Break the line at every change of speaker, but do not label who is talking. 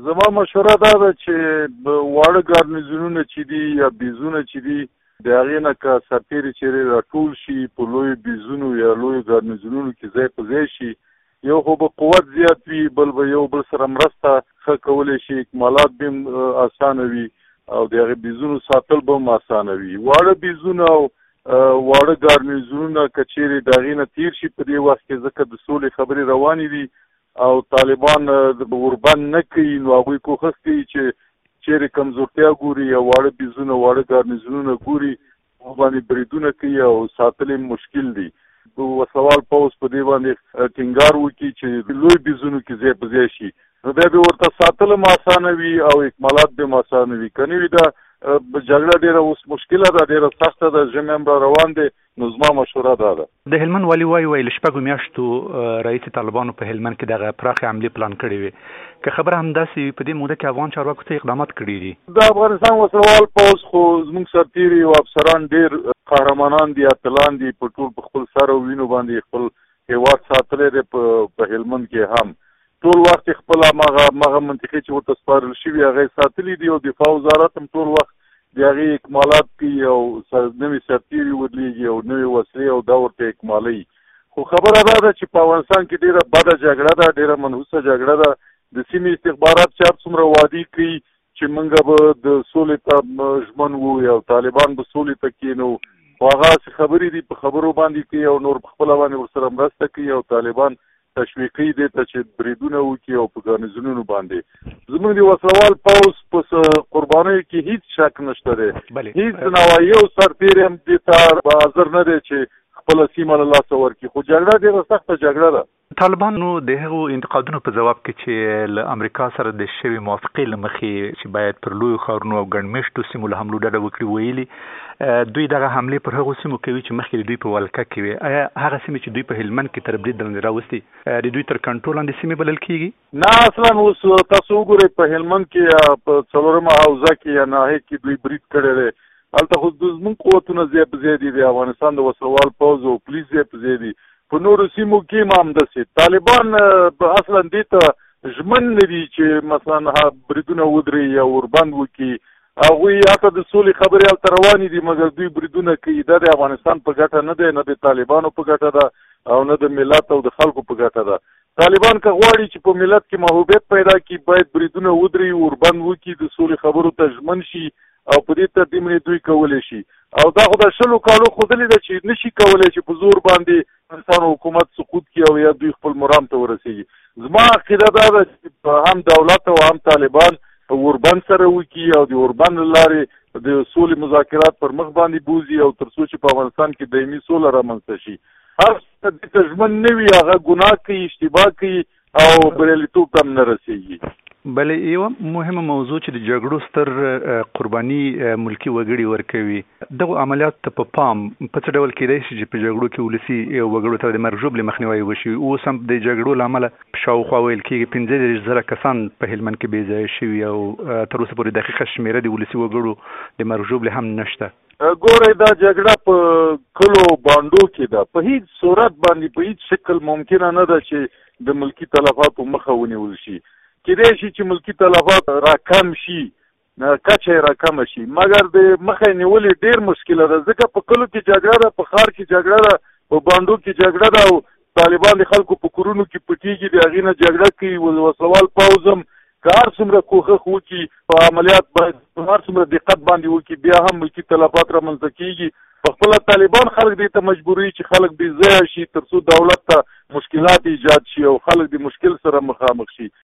زما مشوره دا ده چې واړه ګارنیزونونه چې دي یا بیزونه چې دي د هغې نه که سرتېري چیرې راټول شي په لویو بیزونو یا لویو ګارنیزونونو کې ځای په ځای شي، یو خو به قوت زیات وي، بل به یو بل سره مرسته ښه کولی شي، اکمالات به هم اسانه وي او د هغې بیزونو ساتل به هم اسانه وي. واړه بیزونه او واړه ګارنیزونونه که چیرې د هغې نه تېر شي په دې وخت کې، ځکه د سولې خبرې روانې دي او طالبان اوربند نه کوي، نو هغوی کوښښ کوي چې چیرې کمزورتیا ګوري یا واړه بیزونه واړه ګارنیزونونه ګوري باندې بریدونه کوي او ساتل یې مشکل دي. وسلوال پوځ په دې باندې ټینګار وکړي چې لوی بیزونو کې ځای په ځای شي، نو بیا به ورته ساتل هم اسانه وي او اکمالات به هم اسانه وي. که نه وي دا جګړه ډېره اوس مشکله ده، ډېره سخته ده، ژمی هم را روان دی، نو زما مشوره دا ده.
د هلمند والي وایي له شپږو میاشتو رئیس طالبانو په هلمند کې دغه پراخې حملې پلان کړې وي، که خبره همداسې وي په دې موده کې افغان چارواکو څه اقدامات کړي دي؟
د افغانستان وسلوال پوځ خو زموږ سرتېري او افسران ډېر قهرمانان دي، اتلان دي، په ټول په خپل سر او وینو باندې خپل هېواد ساتلی دی. په هلمند کې هم ټول وخت خپل هغه منطقې چې ورته سپارل شوي هغه یې ساتلي دي او دفاع وزارت هم ټول وخت د هغې اکمالات کوي او نوي سرتېري ورلېږي او نوې وسلې او دا ورته اکمالوي. خو خبره دا ده چې په افغانستان کې ډېره بده جګړه ده، ډېره منحوسه جګړه ده. د سیمې استخبارات چا څومره وعدې کوي چې موږ به د سولې ته ژمن وو یا طالبان به سولې ته کښېنو، خو هغه خبرې دي په خبرو باندې کوي او نور په خپله باندې ورسره مرسته کوي او طالبان تشویقي دې ته چې بریدونه وکړي او په ګارنیزونونو باندې. زموږ د وسلوال پوځ په قربانیو کې هیڅ شک نشته دی، هیڅ نوایي یو سرتېری هم دې ته حاضر نه دی چې خپله سیمه له لاسه ورکړي، خو جګړه ډېره سخته جګړه ده.
طالبانو د هغو انتقادونو په ځواب کې چې له امریکا سره د شوې موافقې له مخې چې باید پر لویو ښارونو او ګڼ مېشتو سیمو له حملو ډډه وکړي ویلي دوی دغه حملې پر هغو سیمو کوي چې مخکې د دوی په ولکه کې وي. آیا هغه سیمې چې دوی په هلمند کې تر برید لاندې راوستي د دوی تر کنټرول لاندې سیمې بلل کېږي؟
نه، اصلا اوس تاسو وګورئ په هلمند کې یا په څلورمه حوزه کې یا ناحیه کې دوی برید کړی دی. هلته خو زموږ قوتونه ځای په ځای دي، د افغانستان د وسلوال پوځ او پولیس ځای په ځای دي. په نورو سیمو کې هم همداسې طالبان اصلا دې ته ژمن نه دي چې مثلا بریدونه ودرېږي یا اوربند وکړي. هغوی هلته د سولې خبرې هلته روانې دي، مګر دوی بریدونه کوي. دا د افغانستان په ګټه نه دی، نه د طالبانو په ګټه ده او نه د ملت او د خلکو په ګټه ده. طالبان که غواړي چې په ملت کې محبوبیت پیدا کړي، باید بریدونه ودرېږي، اوربند وکړي، د سولې خبرو ته ژمن شي او په دې ترتیب دوی کولی شي. او دا خو د 20 کالو ښودلې ده چې نشي کولی چې په زور باندې افغانستان حکومت سقوط کړي او یا دوی خپل مرام ته ورسېږي. زما عقیده دا ده چې هم دولت او هم طالبان اوربند سره وکړي او د اوربند له لارې د سولې مذاکرات پر مخ باندې بوځي او تر څو چې په افغانستان کې دایمي سوله رامنځته شي. هر څه دې ته ژمن نه وي هغه ګناه کوي، اشتباه کوي او بریالیتوب ته هم نه رسېږي.
بلې یوه مهمه موضوع چې د جګړو ستر قرباني ملکي وګړي ورکوي، دغو عملیاتو ته په پام په څه ډول کېدای شي چې په جګړو کې ولسي وګړو ته د مرګ ژوبلې مخنیوی وشي؟ اوس هم د جګړو له امله شاوخوا ویل کېږي 15,000 کسان په هلمند کې بې ځایه شوي او تر اوسه پورې دقیقه شمېره د ولسي وګړو د مرګ ژوبلې هم نشته.
ګورئ دا جګړه په کلو بانډو کې ده، په هیڅ صورت باندې په هیڅ شکل ممکنه نه ده چې د ملکي تلفاتو مخه ونیول شي. کېدای شي چې ملکي تلفات راکم شي، کچه یې راکمه شي، مګر د مخه نیول یې ډېر مشکله ده، ځکه په کلو کې جګړه ده، په ښار کې جګړه ده، په بانډو کې جګړه ده او طالبان د خلکو په کورونو کې پټېږي، د هغې نه جګړه کوي. وسلوال پوځ هم که هر څومره کوښښ وکړي په عملیات باید هر څومره دقت باندې وکړي، بیا هم ملکي تلفات رامنځته کېږي. په خپله طالبان خلک دې ته مجبوروي چې خلک بې ځایه شي تر څو دولت ته مشکلات ایجاد شي او خلک د مشکل سره مخامخ شي.